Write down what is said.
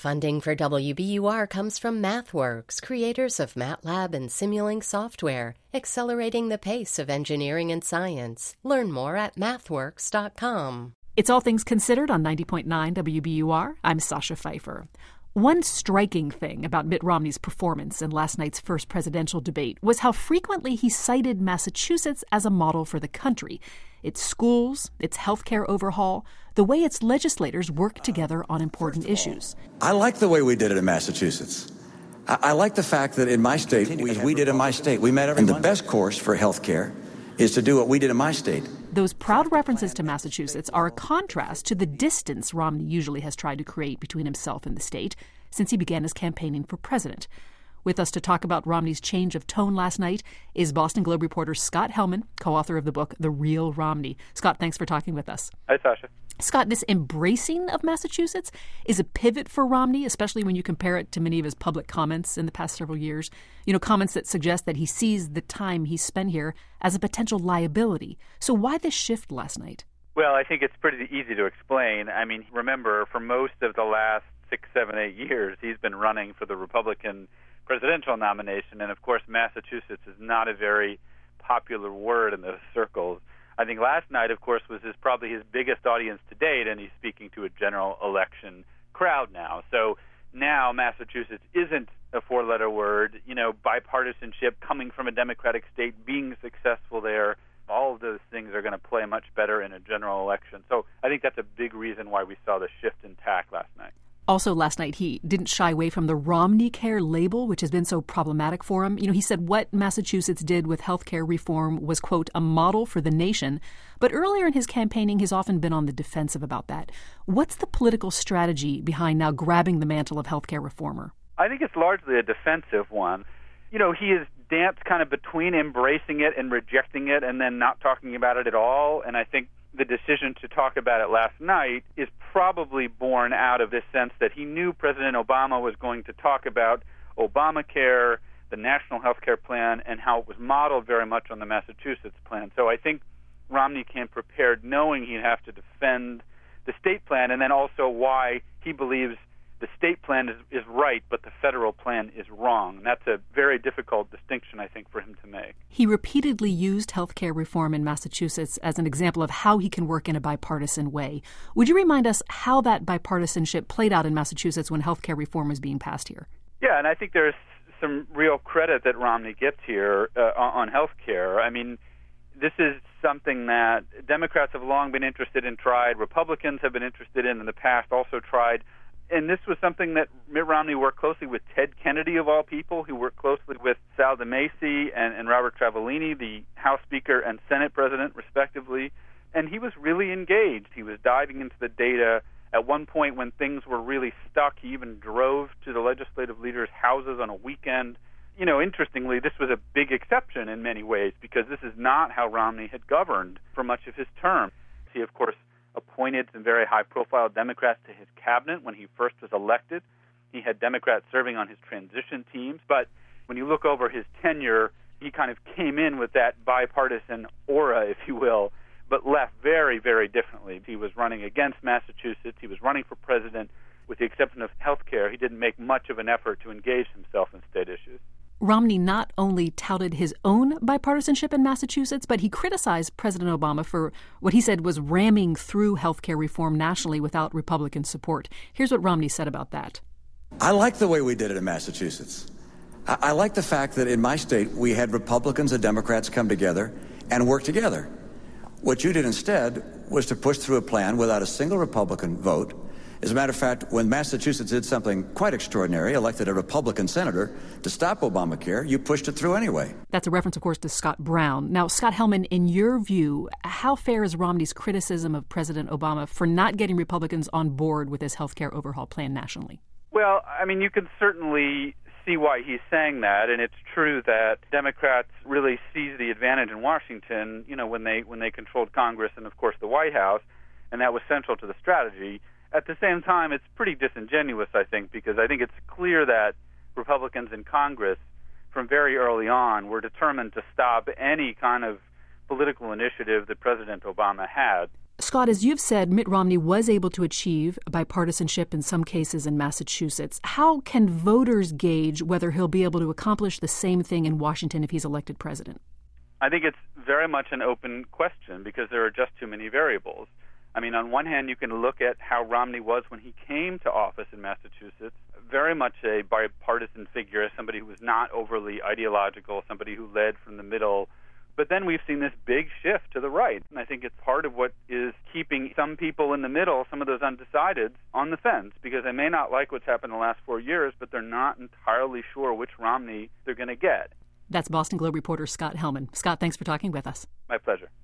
Funding for WBUR comes from MathWorks, creators of MATLAB and Simulink software, accelerating the pace of engineering and science. Learn more at mathworks.com. It's All Things Considered on 90.9 WBUR. I'm Sasha Pfeiffer. One striking thing about Mitt Romney's performance in last night's first presidential debate was how frequently he cited Massachusetts as a model for the country. Its schools, its healthcare overhaul, the way its legislators work together on important issues. I like the way we did it in Massachusetts. I like the fact that in my state, we did in my state. We met everyone. And the best course for healthcare is to do what we did in my state. Those proud references to Massachusetts are a contrast to the distance Romney usually has tried to create between himself and the state since he began his campaigning for president. With us to talk about Romney's change of tone last night is Boston Globe reporter Scott Hellman, co-author of the book The Real Romney. Scott, thanks for talking with us. Hi, Sasha. Scott, this embracing of Massachusetts is a pivot for Romney, especially when you compare it to many of his public comments in the past several years. You know, comments that suggest that he sees the time he's spent here as a potential liability. So why this shift last night? Well, I think it's pretty easy to explain. I mean, remember, for most of the last 6, 7, 8 years, he's been running for the Republican presidential nomination, and of course Massachusetts is not a very popular word in those circles. I think last night, of course, was probably his biggest audience to date, and he's speaking to a general election crowd now. So now Massachusetts isn't a four-letter word. You know, bipartisanship, coming from a Democratic state, being successful there, all of those things are going to play much better in a general election. So I think that's a big reason why we saw the shift in tack last night. Also last night, he didn't shy away from the Romney Care label, which has been so problematic for him. You know, he said what Massachusetts did with health care reform was, quote, a model for the nation. But earlier in his campaigning, he's often been on the defensive about that. What's the political strategy behind now grabbing the mantle of health care reformer? I think it's largely a defensive one. You know, he has danced kind of between embracing it and rejecting it and then not talking about it at all. And I think the decision to talk about it last night is probably born out of this sense that he knew President Obama was going to talk about Obamacare, the National Health Care Plan, and how it was modeled very much on the Massachusetts plan. So I think Romney came prepared knowing he'd have to defend the state plan, and then also why he believes the state plan is right, but the federal plan is wrong. And that's a very difficult distinction, I think, for him to make. He repeatedly used health care reform in Massachusetts as an example of how he can work in a bipartisan way. Would you remind us how that bipartisanship played out in Massachusetts when health care reform was being passed here? Yeah, and I think there's some real credit that Romney gets here on health care. I mean, this is something that Democrats have long been interested in, tried. Republicans have been interested in the past, also tried. And this was something that Mitt Romney worked closely with Ted Kennedy, of all people, who worked closely with Sal DeMacy and Robert Travellini, the House Speaker and Senate President, respectively. And he was really engaged. He was diving into the data. At one point, when things were really stuck, he even drove to the legislative leaders' houses on a weekend. You know, interestingly, this was a big exception in many ways because this is not how Romney had governed for much of his term. He, of course, appointed some very high-profile Democrats to his cabinet when he first was elected. He had Democrats serving on his transition teams. But when you look over his tenure, he kind of came in with that bipartisan aura, if you will, but left very, very differently. He was running against Massachusetts. He was running for president. With the exception of health care, he didn't make much of an effort to engage himself in state issues. Romney not only touted his own bipartisanship in Massachusetts, but he criticized President Obama for what he said was ramming through health care reform nationally without Republican support. Here's what Romney said about that. I like the way we did it in Massachusetts. I like the fact that in my state we had Republicans and Democrats come together and work together. What you did instead was to push through a plan without a single Republican vote. As a matter of fact, when Massachusetts did something quite extraordinary, elected a Republican senator to stop Obamacare, you pushed it through anyway. That's a reference, of course, to Scott Brown. Now, Scott Hellman, in your view, how fair is Romney's criticism of President Obama for not getting Republicans on board with his health care overhaul plan nationally? Well, I mean, you can certainly see why he's saying that, and it's true that Democrats really seized the advantage in Washington, you know, when they controlled Congress and, of course, the White House, and that was central to the strategy. At the same time, it's pretty disingenuous, I think, because I think it's clear that Republicans in Congress from very early on were determined to stop any kind of political initiative that President Obama had. Scott, as you've said, Mitt Romney was able to achieve bipartisanship in some cases in Massachusetts. How can voters gauge whether he'll be able to accomplish the same thing in Washington if he's elected president? I think it's very much an open question because there are just too many variables. I mean, on one hand, you can look at how Romney was when he came to office in Massachusetts, very much a bipartisan figure, somebody who was not overly ideological, somebody who led from the middle. But then we've seen this big shift to the right, and I think it's part of what is keeping some people in the middle, some of those undecideds, on the fence, because they may not like what's happened in the last 4 years, but they're not entirely sure which Romney they're going to get. That's Boston Globe reporter Scott Hellman. Scott, thanks for talking with us. My pleasure.